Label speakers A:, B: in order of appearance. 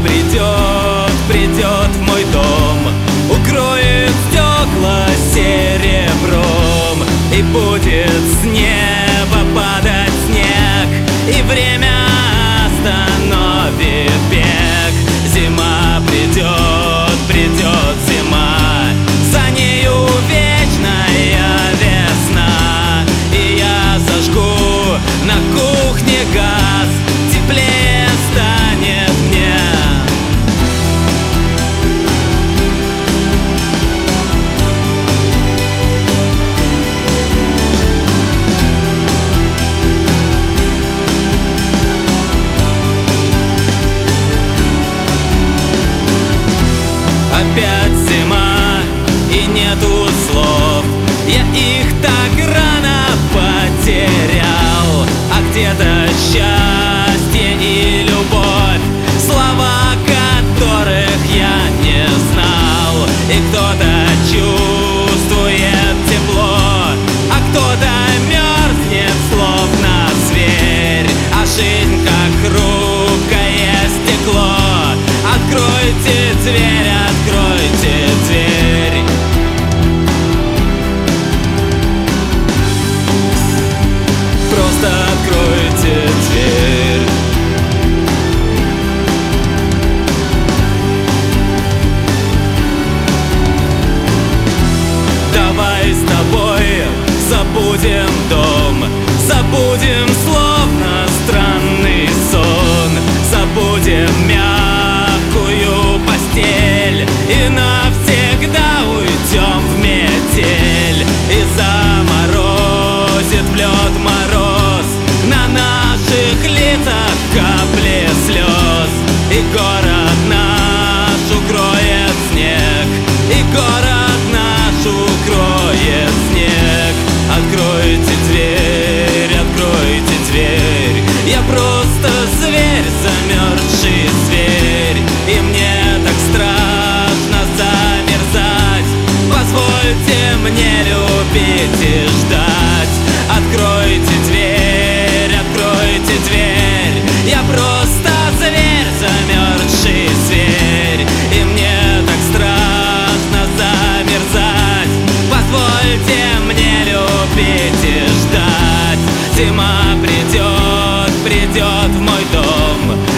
A: придет, придет в мой дом, укроет стекла серебром, и будет с неба падать снег, и время остановит бег. Зима придет, придет зима, за нею вечная весна, и я зажгу на кухне газ, теплее станет мне. Опять зима, и нету слов, я их так рано потерял. А где-то счастье и любовь, слова которых я не знал. И кто-то чувствует тепло, а кто-то мерзнет, словно зверь. А жизнь как хрупкое стекло. Откройте дверь, откройте дверь. Просто откройте дверь. Давай с тобой забудем дом, забудем словно странный сон, забудем мягкую постель и навсегда уйдем в метель. И заморозит в лед мороз, на наших лицах капли слез. И город наш укроет снег, и город наш укроет снег. Откройте дверь, откройте дверь, я просто зверь, замерзший зверь, и мне так страшно замерзать. Позвольте мне любить и ждать. Откройте дверь, откройте дверь, я просто зверь, замерзший зверь, и мне так страшно замерзать. Позвольте мне любить и ждать. Зима придет, придет в мой дом,